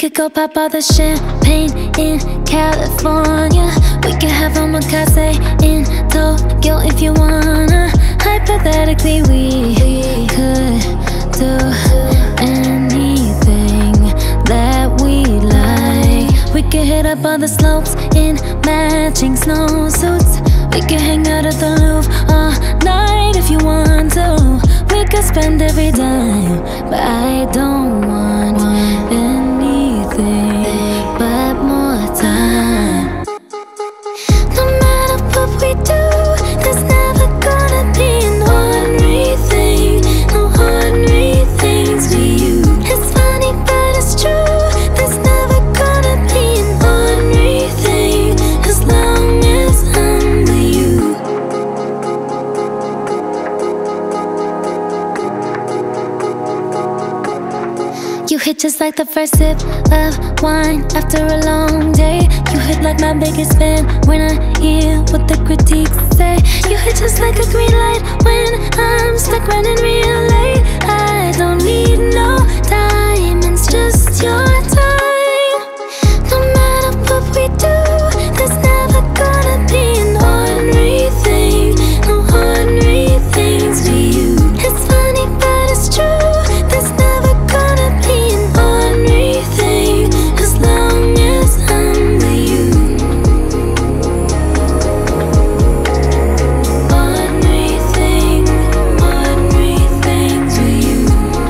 could go pop all the champagne in California. We could have omakase in Tokyo if you wanna. Hypothetically, we could do anything that we like. We could hit up all the slopes in matching snowsuits. We could hang out at the Louvre all night if you want to. We could spend every dime, but I don't want anything but more time. No matter what we do, there's never gonna be an ordinary thing. No ordinary things with you. It's funny but it's true. There's never gonna be an ordinary thing as long as I'm with you. You hit just like the first sip of wine after a long day. You hit like my biggest fan when I hear what the critiques say. You hit just like a green light when I'm stuck running real late. I don't need no diamonds, just your time. No matter what we do, there's never gonna be an ordinary thing. No ordinary things with you. It's funny but it's true. There's never gonna be an ordinary thing as long as I'm with you. Ordinary things with you.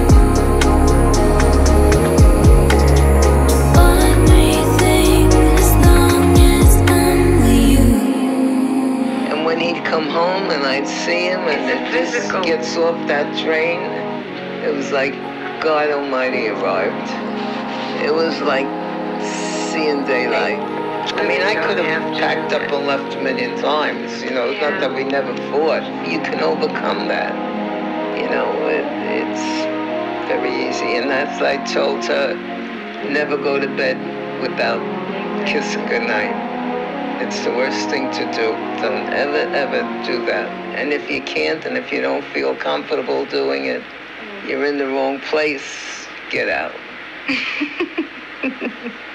Ordinary thing as long as I'm with you. And when he'd come home and I'd see him and it just gets off that train, it was like God Almighty arrived. It was like seeing daylight. I mean, I could have packed up and left a million times, you know, it's not that we never fought. You can overcome that, you know, it's very easy. And as I told her, never go to bed without kissing goodnight. It's the worst thing to do. Don't ever, ever do that. And if you can't, and if you don't feel comfortable doing it, you're in the wrong place. Get out.